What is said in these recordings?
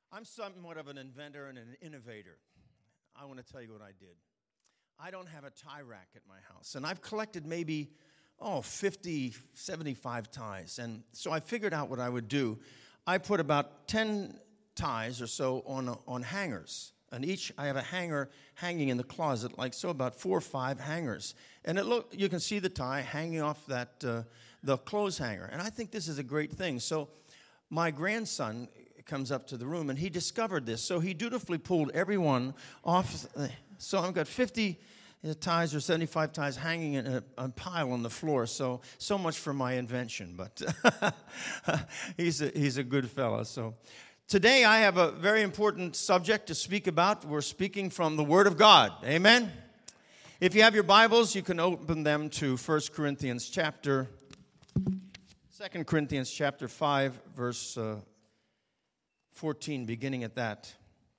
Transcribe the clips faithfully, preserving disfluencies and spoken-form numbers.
I'm somewhat of an inventor and an innovator. I want to tell you what I did. I don't have a tie rack at my house, and I've collected maybe, oh, fifty, seventy-five ties, and so I figured out what I would do. I put about ten ties or so on on hangers, and each I have a hanger hanging in the closet, like so, about four or five hangers, and it look you can see the tie hanging off that uh, the clothes hanger, and I think this is a great thing. So my grandson comes up to the room, and he discovered this. So he dutifully pulled every one off. So I've got fifty ties or seventy-five ties hanging in a, a pile on the floor. So so much for my invention, but he's a, he's a good fella. So today I have a very important subject to speak about. We're speaking from the Word of God. Amen? If you have your Bibles, you can open them to First Corinthians chapter, Second Corinthians chapter five, verse uh, fourteen, beginning at that.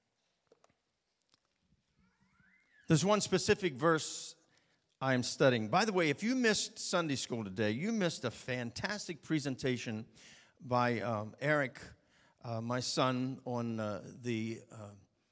There's one specific verse I am studying. By the way, if you missed Sunday school today, you missed a fantastic presentation by um, Eric, uh, my son, on uh, the uh,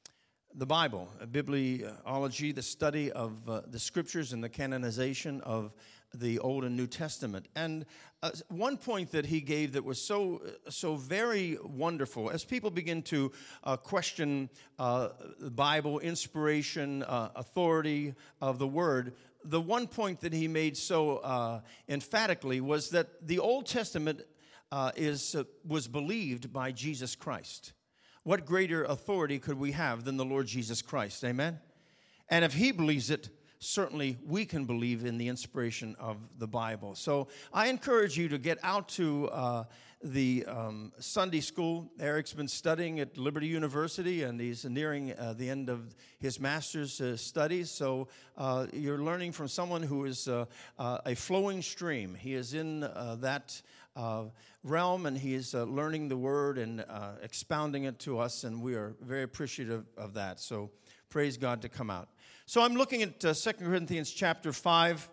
the Bible, a bibliology, the study of uh, the Scriptures and the canonization of the Old and New Testament. And uh, one point that he gave that was so so very wonderful, as people begin to uh, question uh, the Bible, inspiration, uh, authority of the Word, the one point that he made so uh, emphatically was that the Old Testament uh, is uh, was believed by Jesus Christ. What greater authority could we have than the Lord Jesus Christ? Amen? And if he believes it, certainly we can believe in the inspiration of the Bible. So I encourage you to get out to uh, the um, Sunday school. Eric's been studying at Liberty University, and he's nearing uh, the end of his master's uh, studies. So uh, you're learning from someone who is uh, uh, a flowing stream. He is in uh, that uh, realm, and he is uh, learning the Word and uh, expounding it to us, and we are very appreciative of that. So praise God to come out. So I'm looking at uh, Second Corinthians chapter five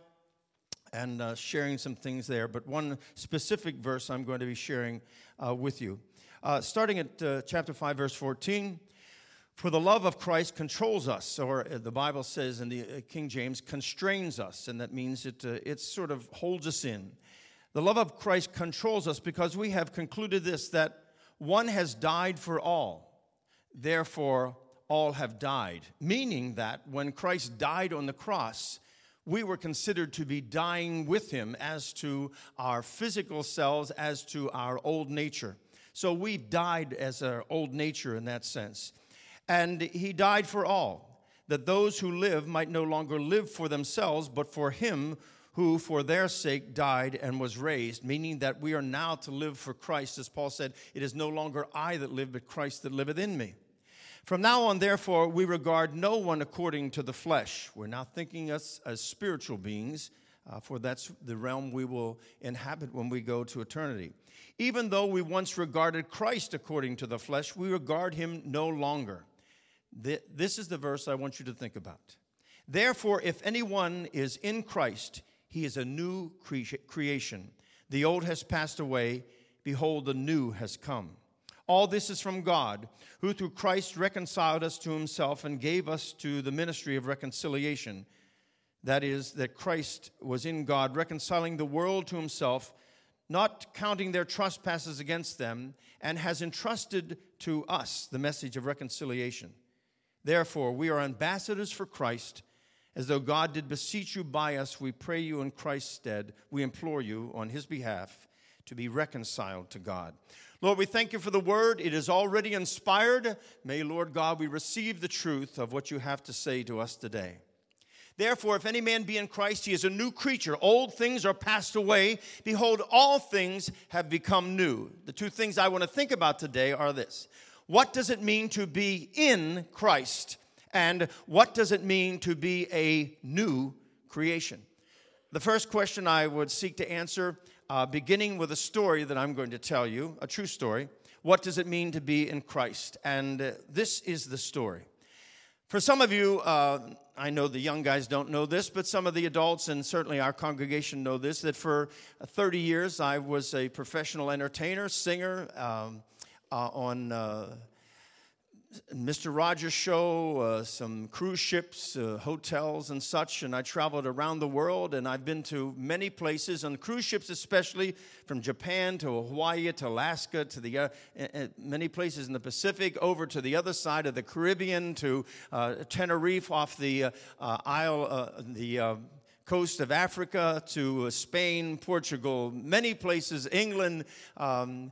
and uh, sharing some things there, but one specific verse I'm going to be sharing uh, with you. Uh, starting at uh, chapter five, verse fourteen, for the love of Christ controls us, or uh, the Bible says in the uh, King James, constrains us, and that means it, uh, it sort of holds us in. The love of Christ controls us because we have concluded this, that one has died for all, therefore all have died, meaning that when Christ died on the cross, we were considered to be dying with him as to our physical selves, as to our old nature. So we died as our old nature in that sense. And he died for all, that those who live might no longer live for themselves, but for him who for their sake died and was raised, meaning that we are now to live for Christ. As Paul said, it is no longer I that live, but Christ that liveth in me. From now on, therefore, we regard no one according to the flesh. We're now thinking us as spiritual beings, uh, for that's the realm we will inhabit when we go to eternity. Even though we once regarded Christ according to the flesh, we regard him no longer. This is the verse I want you to think about. Therefore, if anyone is in Christ, he is a new cre- creation. The old has passed away. Behold, the new has come. All this is from God, who through Christ reconciled us to himself and gave us to the ministry of reconciliation. That is, that Christ was in God, reconciling the world to himself, not counting their trespasses against them, and has entrusted to us the message of reconciliation. Therefore, we are ambassadors for Christ, as though God did beseech you by us. We pray you in Christ's stead. We implore you on his behalf to be reconciled to God. Lord, we thank you for the word. It is already inspired. May, Lord God, we receive the truth of what you have to say to us today. Therefore, if any man be in Christ, he is a new creature. Old things are passed away. Behold, all things have become new. The two things I want to think about today are this. What does it mean to be in Christ? And what does it mean to be a new creation? The first question I would seek to answer, Uh, beginning with a story that I'm going to tell you, a true story. What does it mean to be in Christ? And uh, this is the story. For some of you, uh, I know the young guys don't know this, but some of the adults and certainly our congregation know this, that for thirty years I was a professional entertainer, singer um, uh, on uh, Mister Rogers Show, uh, some cruise ships, uh, hotels and such, and I traveled around the world, and I've been to many places, on cruise ships especially, from Japan to Hawaii to Alaska to the uh, uh, many places in the Pacific, over to the other side of the Caribbean, to uh, Tenerife off the uh, uh, Isle, uh, the uh, coast of Africa, to Spain, Portugal, many places, England, um,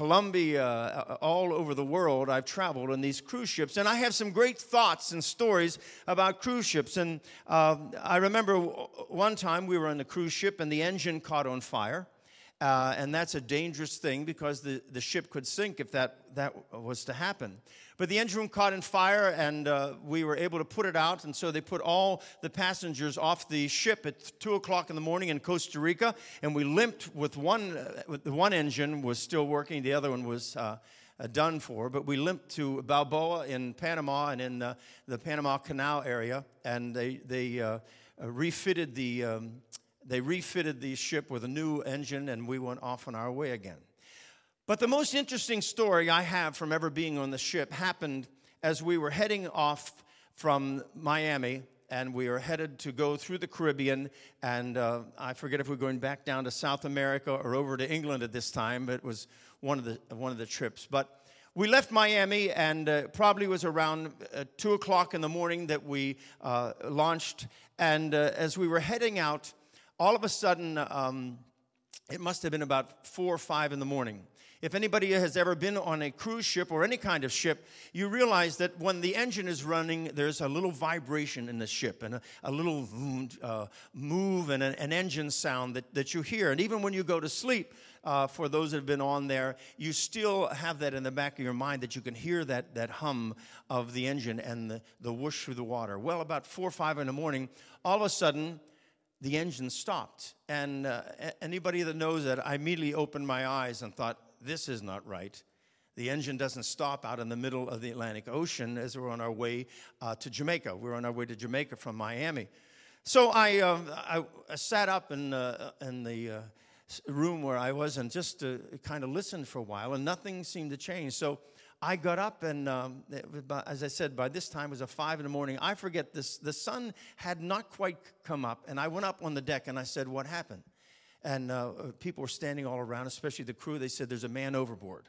Colombia, all over the world. I've traveled on these cruise ships, and I have some great thoughts and stories about cruise ships. And uh, I remember one time we were on a cruise ship, and the engine caught on fire. Uh, and that's a dangerous thing because the, the ship could sink if that, that was to happen. But the engine room caught in fire, and uh, we were able to put it out. And so they put all the passengers off the ship at two o'clock in the morning in Costa Rica. And we limped with one, uh, with the one engine was still working. The other one was uh, uh, done for. But we limped to Balboa in Panama and in uh, the Panama Canal area. And they, they uh, uh, refitted the... Um, They refitted the ship with a new engine, and we went off on our way again. But the most interesting story I have from ever being on the ship happened as we were heading off from Miami, and we were headed to go through the Caribbean, and uh, I forget if we were going back down to South America or over to England at this time, but it was one of the one of the trips. But we left Miami, and uh, probably was around uh, two o'clock in the morning that we uh, launched, and uh, as we were heading out, all of a sudden, um, it must have been about four or five in the morning. If anybody has ever been on a cruise ship or any kind of ship, you realize that when the engine is running, there's a little vibration in the ship and a, a little uh, move and a, an engine sound that, that you hear. And even when you go to sleep, uh, for those that have been on there, you still have that in the back of your mind that you can hear that, that hum of the engine and the, the whoosh through the water. Well, about four or five in the morning, all of a sudden, the engine stopped, and uh, anybody that knows that, I immediately opened my eyes and thought, this is not right. The engine doesn't stop out in the middle of the Atlantic Ocean as we're on our way uh, to Jamaica. We're on our way to Jamaica from Miami. So I, uh, I, I sat up in, uh, in the uh, room where I was and just uh, kind of listened for a while, and nothing seemed to change. So I got up, and um, about, as I said, by this time it was a five in the morning. I forget this. The sun had not quite come up, and I went up on the deck, and I said, what happened? And uh, people were standing all around, especially the crew. They said, there's a man overboard.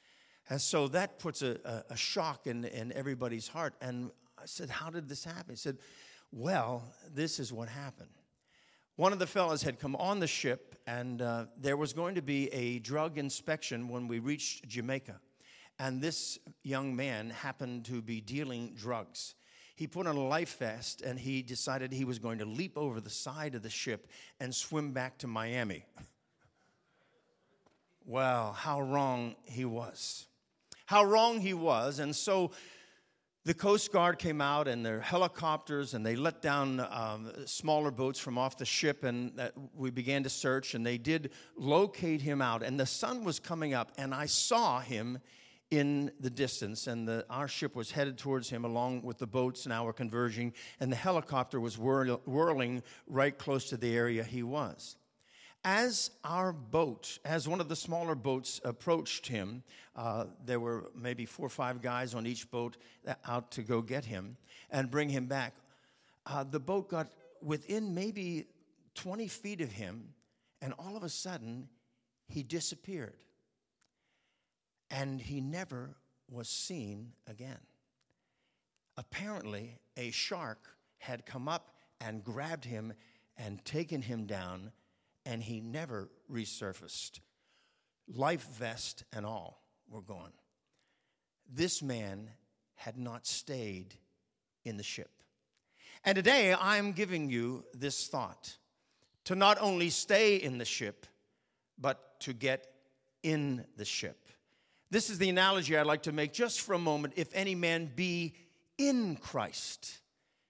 And so that puts a, a, a shock in, in everybody's heart. And I said, how did this happen? He said, well, this is what happened. One of the fellows had come on the ship, and uh, there was going to be a drug inspection when we reached Jamaica. And this young man happened to be dealing drugs. He put on a life vest, and he decided he was going to leap over the side of the ship and swim back to Miami. Well, how wrong he was. How wrong he was. And so the Coast Guard came out and their helicopters, and they let down um, smaller boats from off the ship, and uh, we began to search, and they did locate him out. And the sun was coming up, and I saw him in the distance, and the, our ship was headed towards him along with the boats now were converging, and the helicopter was whirl, whirling right close to the area he was. As our boat, as one of the smaller boats approached him, uh, there were maybe four or five guys on each boat out to go get him and bring him back. Uh, the boat got within maybe twenty feet of him, and all of a sudden, he disappeared. And he never was seen again. Apparently, a shark had come up and grabbed him and taken him down, and he never resurfaced. Life vest and all were gone. This man had not stayed in the ship. And today, I'm giving you this thought, to not only stay in the ship, but to get in the ship. This is the analogy I'd like to make just for a moment. If any man be in Christ,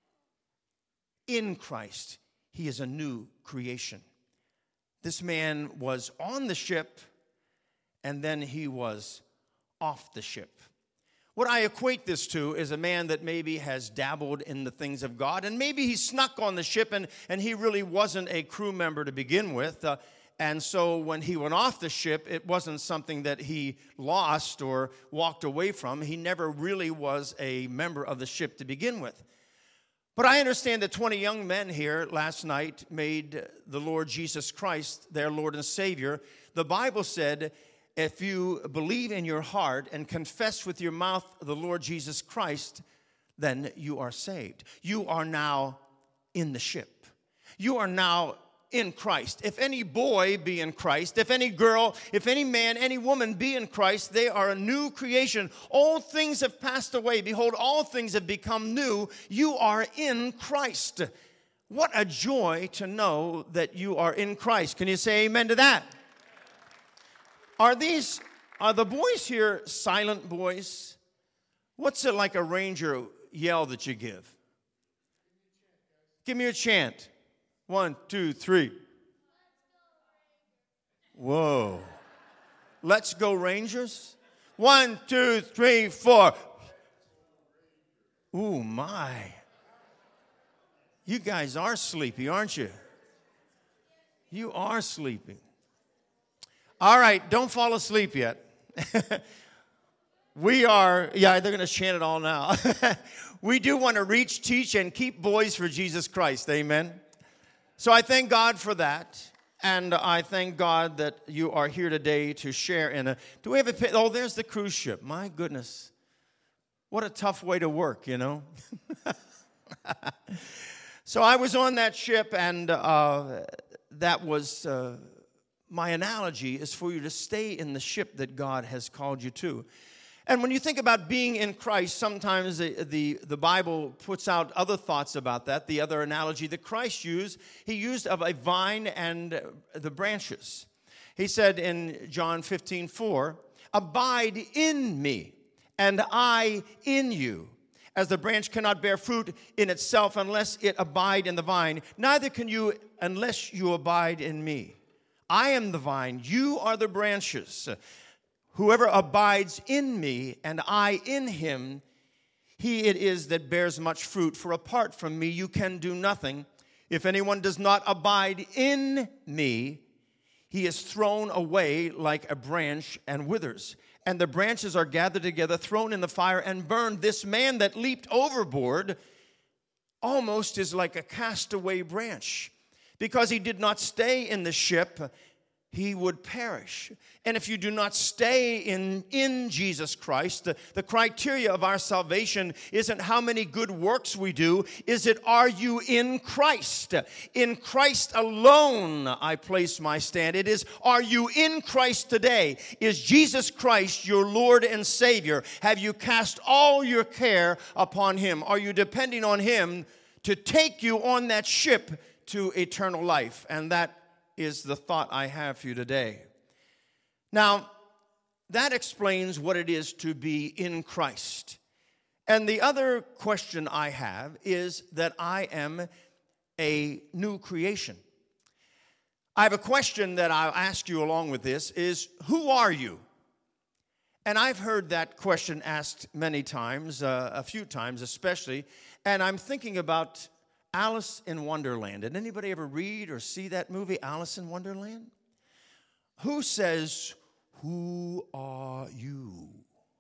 in Christ, he is a new creation. This man was on the ship, and then he was off the ship. What I equate this to is a man that maybe has dabbled in the things of God, and maybe he snuck on the ship, and, and he really wasn't a crew member to begin with. Uh, and so when he went off the ship, it wasn't something that he lost or walked away from. He never really was a member of the ship to begin with. But I understand that twenty young men here last night made the Lord Jesus Christ their Lord and Savior. The Bible said, if you believe in your heart and confess with your mouth the Lord Jesus Christ, then you are saved. You are now in the ship. You are now in Christ. If any boy be in Christ, if any girl, if any man, any woman be in Christ, they are a new creation. All things have passed away. Behold, all things have become new. You are in Christ. What a joy to know that you are in Christ. Can you say amen to that? Are these, are the boys here silent boys? What's it like a ranger yell that you give? Give me a chant. One, two, three. Whoa. Let's go, Rangers. One, two, three, four. Ooh, my. You guys are sleepy, aren't you? You are sleepy. All right, don't fall asleep yet. We are, yeah, they're going to chant it all now. We do want to reach, teach, and keep boys for Jesus Christ. Amen. So I thank God for that, and I thank God that you are here today to share in a, do we have a, oh, there's the cruise ship. My goodness. What a tough way to work, you know. So I was on that ship, and uh, that was, uh, my analogy is for you to stay in the ship that God has called you to. And when you think about being in Christ, sometimes the, the, the Bible puts out other thoughts about that. The other analogy that Christ used, he used of a vine and the branches. He said in John fifteen four, abide in me, and I in you. As the branch cannot bear fruit in itself unless it abide in the vine, neither can you unless you abide in me. I am the vine, you are the branches. Whoever abides in me and I in him, he it is that bears much fruit. For apart from me, you can do nothing. If anyone does not abide in me, he is thrown away like a branch and withers. And the branches are gathered together, thrown in the fire, and burned. This man that leaped overboard almost is like a castaway branch. Because he did not stay in the ship, he would perish. And if you do not stay in, in Jesus Christ, the, the criteria of our salvation isn't how many good works we do. Is it, are you in Christ? In Christ alone I place my stand. It is, are you in Christ today? Is Jesus Christ your Lord and Savior? Have you cast all your care upon him? Are you depending on him to take you on that ship to eternal life? And that is the thought I have for you today. Now, that explains what it is to be in Christ. And the other question I have is that I am a new creation. I have a question that I'll ask you along with this is, who are you? And I've heard that question asked many times, uh, a few times especially, and I'm thinking about Alice in Wonderland. Did anybody ever read or see that movie, Alice in Wonderland? Who says, who are you?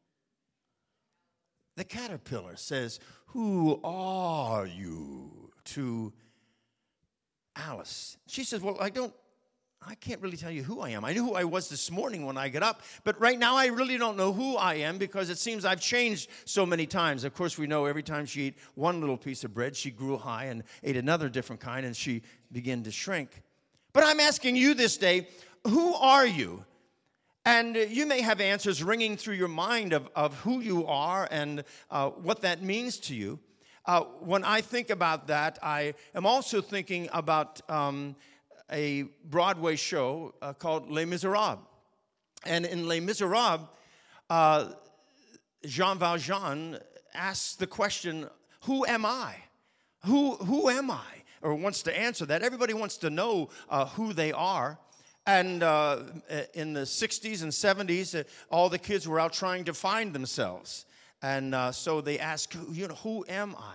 The caterpillar says, who are you? To Alice. She says, well, I don't, I can't really tell you who I am. I knew who I was this morning when I got up, but right now I really don't know who I am because it seems I've changed so many times. Of course, we know every time she ate one little piece of bread, she grew high and ate another different kind, and she began to shrink. But I'm asking you this day, who are you? And you may have answers ringing through your mind of, of who you are and uh, what that means to you. Uh, when I think about that, I am also thinking about Um, a Broadway show uh, called Les Miserables. And in Les Miserables, uh, Jean Valjean asks the question, who am I? Who, who am I? Or wants to answer that. Everybody wants to know uh, who they are. And uh, in the sixties and seventies, uh, all the kids were out trying to find themselves. And uh, so they ask, you know, who am I?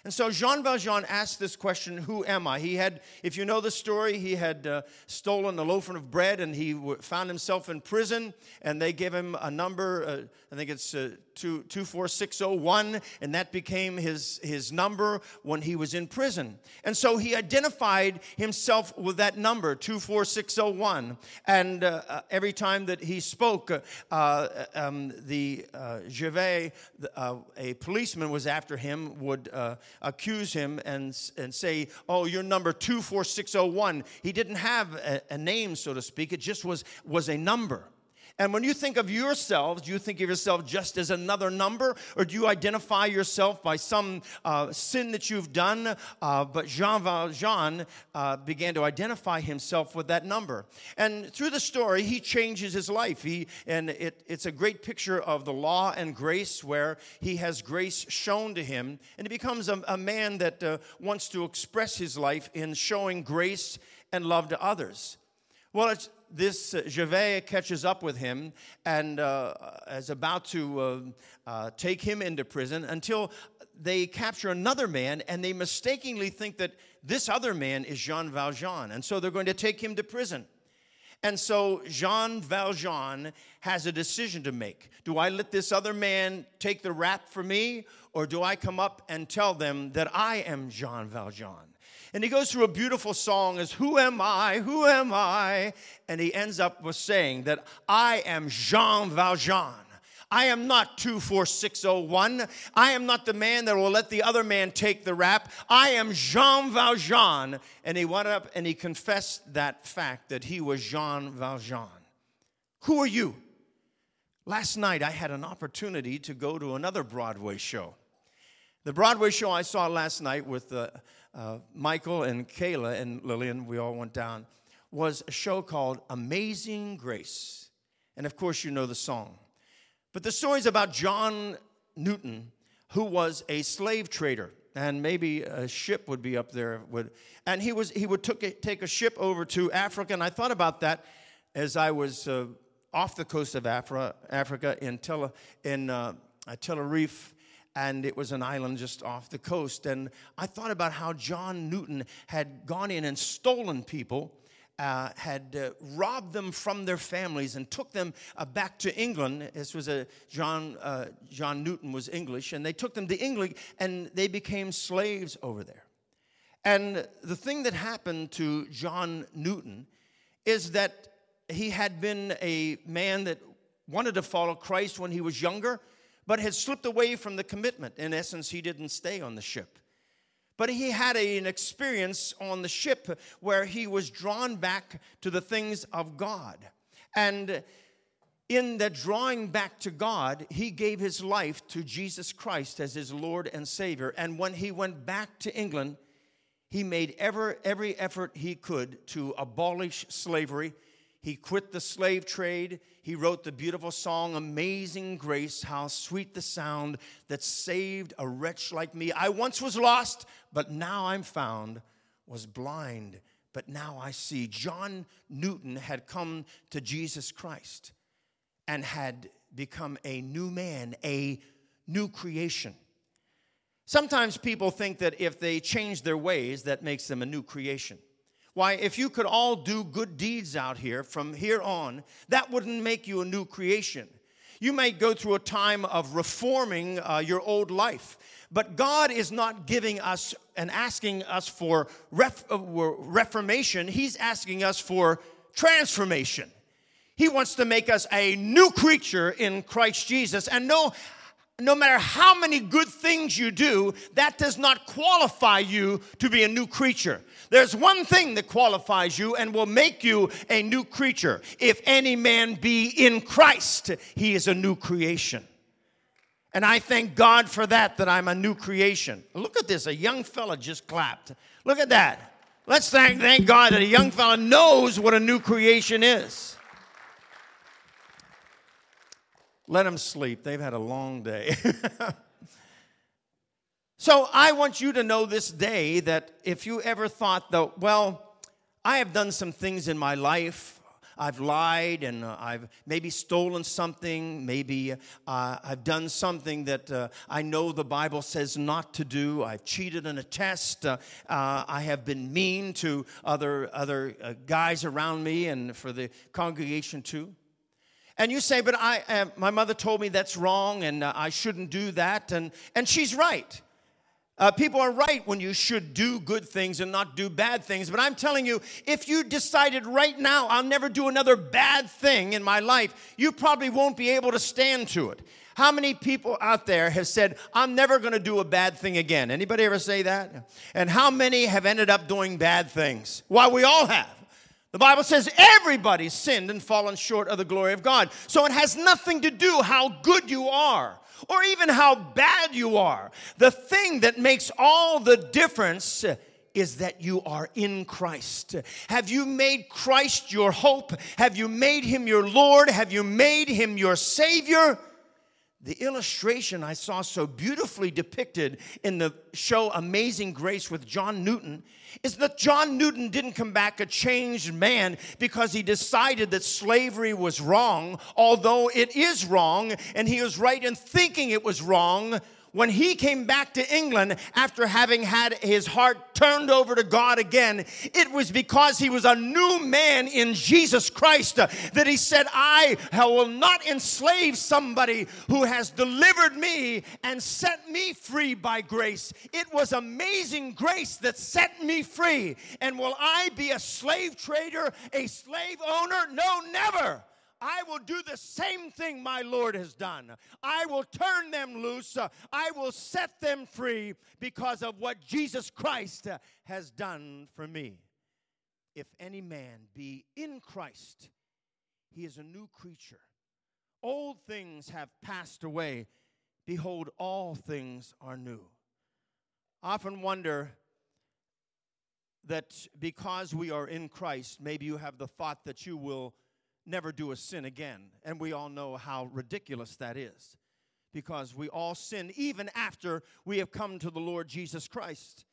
And so Jean Valjean asked this question, who am I? He had, if you know the story, he had uh, stolen a loaf of bread, and he w- found himself in prison, and they gave him a number, uh, I think it's uh, two four six oh one, and that became his, his number when he was in prison. And so he identified himself with that number, two four six oh one, and uh, uh, every time that he spoke, uh, uh, um, the uh, Gervais, uh, a policeman was after him, would uh, accuse him and, and say, oh, you're number two four six oh one. He didn't have a, a name, so to speak. It just was, was a number. And when you think of yourselves, do you think of yourself just as another number? Or do you identify yourself by some uh, sin that you've done? Uh, but Jean Valjean uh, began to identify himself with that number. And through the story, he changes his life. He, and it, it's a great picture of the law and grace, where he has grace shown to him. And he becomes a, a man that uh, wants to express his life in showing grace and love to others. Well, it's, this uh, Gervais catches up with him and uh, is about to uh, uh, take him into prison until they capture another man, and they mistakenly think that this other man is Jean Valjean. And so they're going to take him to prison. And so Jean Valjean has a decision to make. Do I let this other man take the rap for me, or do I come up and tell them that I am Jean Valjean? And he goes through a beautiful song as, who am I, who am I? And he ends up with saying that I am Jean Valjean. I am not two four six oh one. I am not the man that will let the other man take the rap. I am Jean Valjean. And he went up and he confessed that fact, that he was Jean Valjean. Who are you? Last night I had an opportunity to go to another Broadway show. The Broadway show I saw last night with uh, uh, Michael and Kayla and Lillian, we all went down, was a show called Amazing Grace. And of course you know the song. But the story is about John Newton, who was a slave trader. And maybe a ship would be up there. Would, and he was he would took a, take a ship over to Africa. And I thought about that as I was uh, off the coast of Afri- Africa in, Tel- in uh, Tenerife. And it was an island just off the coast. And I thought about how John Newton had gone in and stolen people, uh, had uh, robbed them from their families and took them uh, back to England. This was a, John, uh, John Newton was English, and they took them to England, and they became slaves over there. And the thing that happened to John Newton is that he had been a man that wanted to follow Christ when he was younger, but had slipped away from the commitment. In essence, he didn't stay on the ship. But he had a, an experience on the ship where he was drawn back to the things of God. And in that drawing back to God, he gave his life to Jesus Christ as his Lord and Savior. And when he went back to England, he made ever, every effort he could to abolish slavery. He quit the slave trade. He wrote the beautiful song, Amazing Grace, how sweet the sound that saved a wretch like me. I once was lost, but now I'm found, was blind, but now I see. John Newton had come to Jesus Christ and had become a new man, a new creation. Sometimes people think that if they change their ways, that makes them a new creation. Why, if you could all do good deeds out here from here on, that wouldn't make you a new creation. You might go through a time of reforming uh, your old life. But God is not giving us and asking us for ref- uh, reformation. He's asking us for transformation. He wants to make us a new creature in Christ Jesus. And no No matter how many good things you do, that does not qualify you to be a new creature. There's one thing that qualifies you and will make you a new creature. If any man be in Christ, he is a new creation. And I thank God for that, that I'm a new creation. Look at this, a young fella just clapped. Look at that. Let's thank, thank God that a young fella knows what a new creation is. Let them sleep. They've had a long day. So I want you to know this day that if you ever thought, though, well, I have done some things in my life. I've lied and uh, I've maybe stolen something. Maybe uh, I've done something that uh, I know the Bible says not to do. I've cheated in a test. Uh, uh, I have been mean to other, other uh, guys around me and for the congregation too. And you say, but I, uh, my mother told me that's wrong and uh, I shouldn't do that. And, and she's right. Uh, people are right when you should do good things and not do bad things. But I'm telling you, if you decided right now, I'll never do another bad thing in my life, you probably won't be able to stand to it. How many people out there have said, I'm never going to do a bad thing again? Anybody ever say that? And how many have ended up doing bad things? Well, we all have. The Bible says everybody's sinned and fallen short of the glory of God. So it has nothing to do how good you are, or even how bad you are. The thing that makes all the difference is that you are in Christ. Have you made Christ your hope? Have you made him your Lord? Have you made him your Savior? The illustration I saw so beautifully depicted in the show Amazing Grace with John Newton is that John Newton didn't come back a changed man because he decided that slavery was wrong, although it is wrong, and he was right in thinking it was wrong. When he came back to England after having had his heart turned over to God again, it was because he was a new man in Jesus Christ uh, that he said, I will not enslave somebody who has delivered me and set me free by grace. It was amazing grace that set me free. And will I be a slave trader, a slave owner? No, never. I will do the same thing my Lord has done. I will turn them loose. I will set them free because of what Jesus Christ has done for me. If any man be in Christ, he is a new creature. Old things have passed away. Behold, all things are new. I often wonder that because we are in Christ, maybe you have the thought that you will never do a sin again. And we all know how ridiculous that is, because we all sin even after we have come to the Lord Jesus Christ.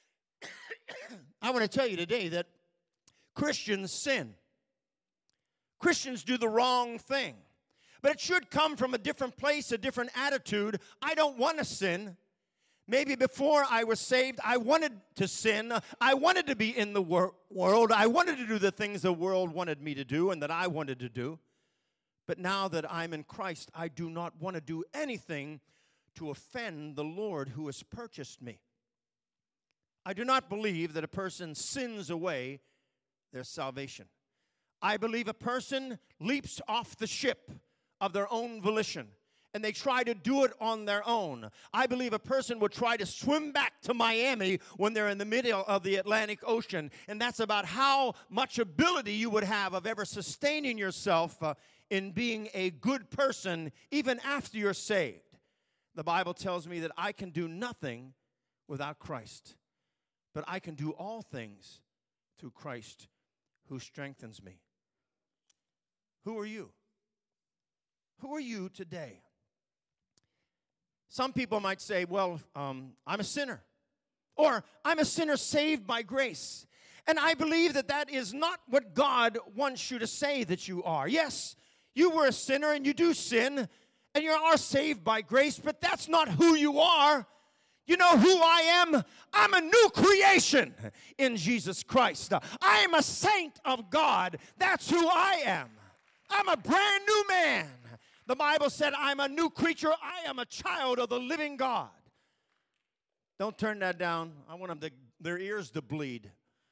I want to tell you today that Christians sin. Christians do the wrong thing. But it should come from a different place, a different attitude. I don't want to sin. Maybe before I was saved, I wanted to sin. I wanted to be in the wor- world. I wanted to do the things the world wanted me to do and that I wanted to do. But now that I'm in Christ, I do not want to do anything to offend the Lord who has purchased me. I do not believe that a person sins away their salvation. I believe a person leaps off the ship of their own volition, and they try to do it on their own. I believe a person would try to swim back to Miami when they're in the middle of the Atlantic Ocean, and that's about how much ability you would have of ever sustaining yourself uh, in being a good person even after you're saved. The Bible tells me that I can do nothing without Christ, but I can do all things through Christ who strengthens me. Who are you? Who are you today? Some people might say, well, um, I'm a sinner. Or, I'm a sinner saved by grace. And I believe that that is not what God wants you to say that you are. Yes, you were a sinner and you do sin, and you are saved by grace, but that's not who you are. You know who I am? I'm a new creation in Jesus Christ. I am a saint of God. That's who I am. I'm a brand new man. The Bible said I'm a new creature. I am a child of the living God. Don't turn that down. I want them to, their ears to bleed.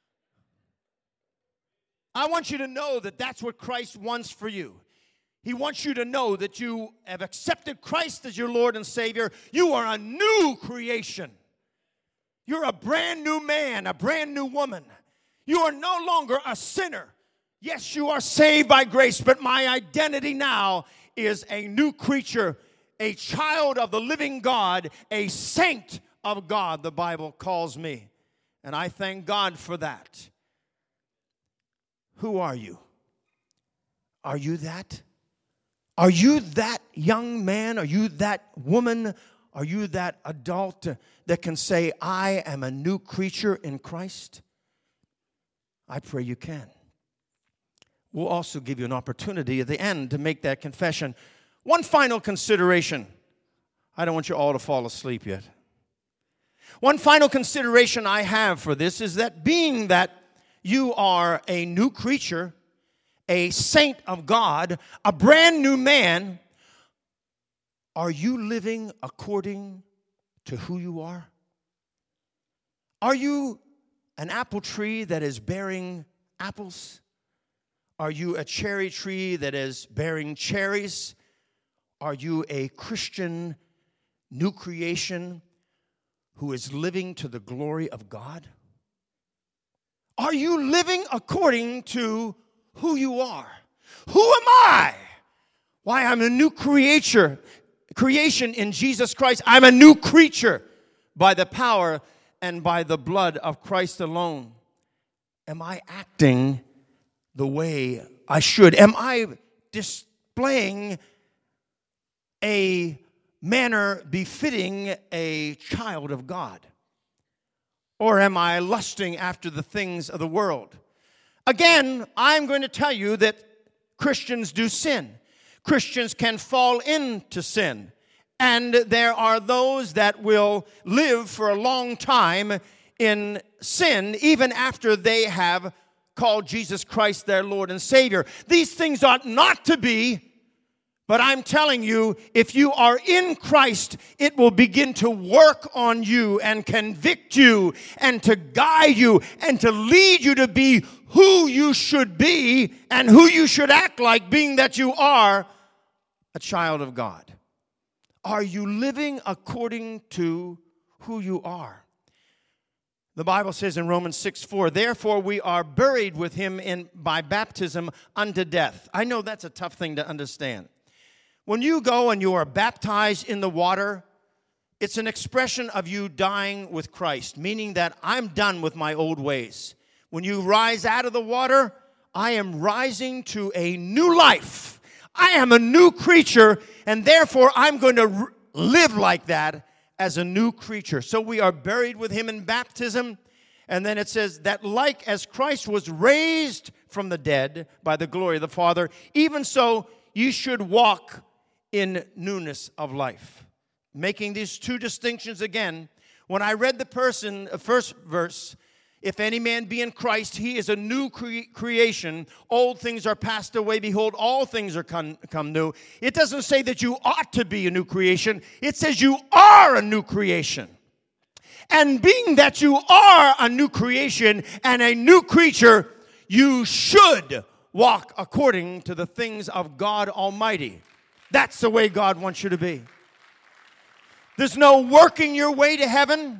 I want you to know that that's what Christ wants for you. He wants you to know that you have accepted Christ as your Lord and Savior. You are a new creation. You're a brand new man, a brand new woman. You are no longer a sinner. Yes, you are saved by grace, but my identity now is a new creature, a child of the living God, a saint of God, the Bible calls me. And I thank God for that. Who are you? Are you that? Are you that young man? Are you that woman? Are you that adult that can say, I am a new creature in Christ? I pray you can. we'll also give you an opportunity at the end to make that confession. One final consideration. I don't want you all to fall asleep yet. One final consideration I have for this is that being that you are a new creature, a saint of God, a brand new man, are you living according to who you are? Are you an apple tree that is bearing apples? Are you a cherry tree that is bearing cherries? Are you a Christian new creation who is living to the glory of God? Are you living according to who you are? Who am I? Why, I'm a new creature, creation in Jesus Christ. I'm a new creature by the power and by the blood of Christ alone. Am I acting the way I should? Am I displaying a manner befitting a child of God? Or am I lusting after the things of the world? Again, I'm going to tell you that Christians do sin. Christians can fall into sin. And there are those that will live for a long time in sin, even after they have called Jesus Christ their Lord and Savior. These things ought not to be, but I'm telling you, if you are in Christ, it will begin to work on you and convict you and to guide you and to lead you to be who you should be and who you should act like, being that you are a child of God. Are you living according to who you are? The Bible says in Romans six four, therefore we are buried with him in by baptism unto death. I know that's a tough thing to understand. When you go and you are baptized in the water, it's an expression of you dying with Christ, meaning that I'm done with my old ways. When you rise out of the water, I am rising to a new life. I am a new creature, and therefore I'm going to r- live like that as a new creature. So we are buried with him in baptism, and then it says that like as Christ was raised from the dead by the glory of the Father, even so you should walk in newness of life. Making these two distinctions again, when I read the person, uh, first verse, if any man be in Christ, he is a new cre- creation. Old things are passed away. Behold, all things are come, come new. It doesn't say that you ought to be a new creation. It says you are a new creation. And being that you are a new creation and a new creature, you should walk according to the things of God Almighty. That's the way God wants you to be. There's no working your way to heaven.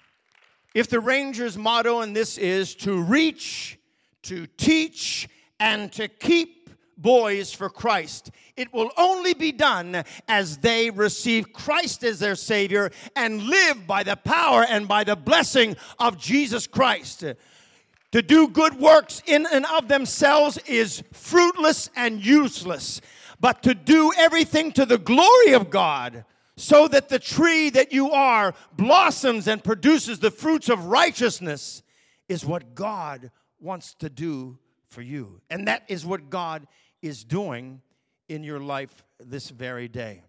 If the Rangers' motto in this is to reach, to teach, and to keep boys for Christ, it will only be done as they receive Christ as their Savior and live by the power and by the blessing of Jesus Christ. To do good works in and of themselves is fruitless and useless. But to do everything to the glory of God, so that the tree that you are blossoms and produces the fruits of righteousness, is what God wants to do for you. And that is what God is doing in your life this very day.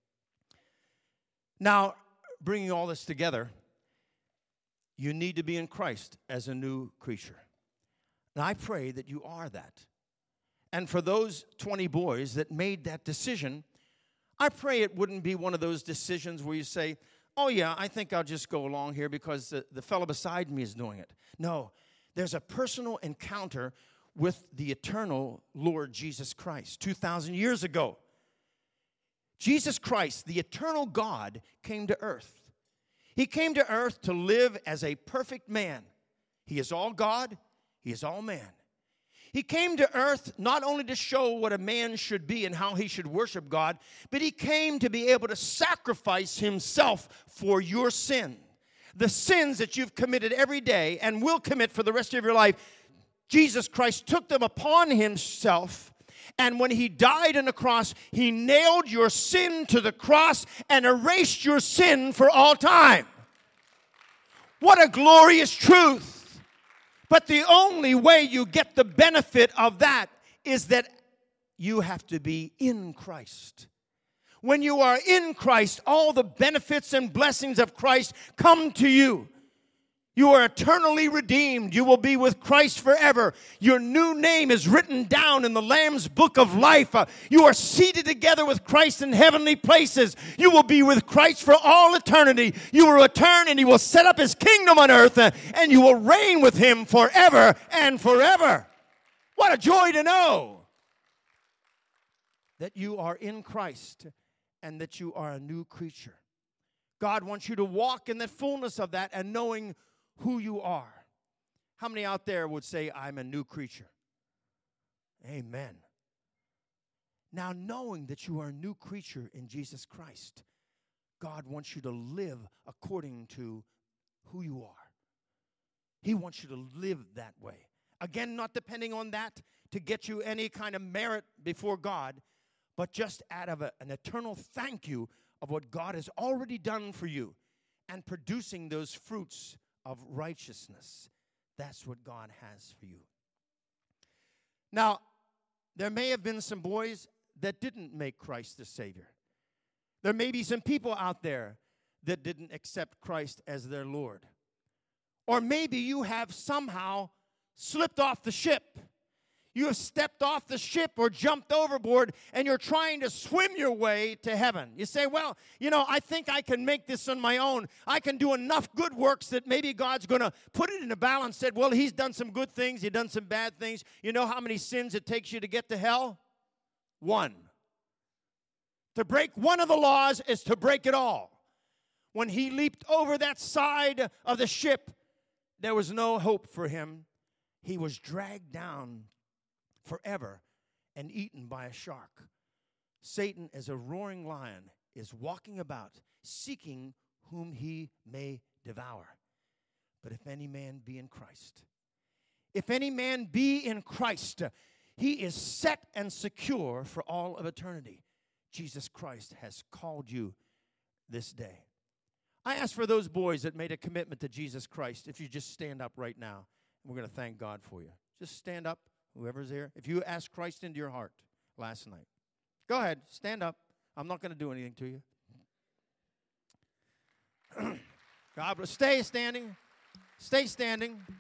Now, bringing all this together, you need to be in Christ as a new creature. And I pray that you are that. And for those twenty boys that made that decision, I pray it wouldn't be one of those decisions where you say, oh yeah, I think I'll just go along here because the, the fellow beside me is doing it. No, there's a personal encounter with the eternal Lord Jesus Christ. two thousand years ago, Jesus Christ, the eternal God, came to earth. He came to earth to live as a perfect man. He is all God, he is all man. He came to earth not only to show what a man should be and how he should worship God, but he came to be able to sacrifice himself for your sin. The sins that you've committed every day and will commit for the rest of your life, Jesus Christ took them upon himself. And when he died on the cross, he nailed your sin to the cross and erased your sin for all time. What a glorious truth. But the only way you get the benefit of that is that you have to be in Christ. When you are in Christ, all the benefits and blessings of Christ come to you. You are eternally redeemed. You will be with Christ forever. Your new name is written down in the Lamb's book of life. Uh, you are seated together with Christ in heavenly places. You will be with Christ for all eternity. You will return and He will set up His kingdom on earth, uh, and you will reign with Him forever and forever. What a joy to know that you are in Christ and that you are a new creature. God wants you to walk in the fullness of that and knowing who you are. How many out there would say, I'm a new creature? Amen. Now, knowing that you are a new creature in Jesus Christ, God wants you to live according to who you are. He wants you to live that way. Again, not depending on that to get you any kind of merit before God, but just out of a, an eternal thank you of what God has already done for you and producing those fruits of righteousness. That's what God has for you. Now, there may have been some boys that didn't make Christ the Savior. There may be some people out there that didn't accept Christ as their Lord. Or maybe you have somehow slipped off the ship. You have stepped off the ship or jumped overboard, and you're trying to swim your way to heaven. You say, well, you know, I think I can make this on my own. I can do enough good works that maybe God's going to put it in a balance. Said, well, He's done some good things. He's done some bad things. You know how many sins it takes you to get to hell? One. To break one of the laws is to break it all. When He leaped over that side of the ship, there was no hope for him. He was dragged down forever and eaten by a shark. Satan, as a roaring lion, is walking about, seeking whom he may devour. But if any man be in Christ, if any man be in Christ, he is set and secure for all of eternity. Jesus Christ has called you this day. I ask for those boys that made a commitment to Jesus Christ, if you just stand up right now, and we're going to thank God for you. Just stand up. Whoever's here, if you asked Christ into your heart last night, go ahead, stand up. I'm not going to do anything to you. God bless. Stay standing. Stay standing.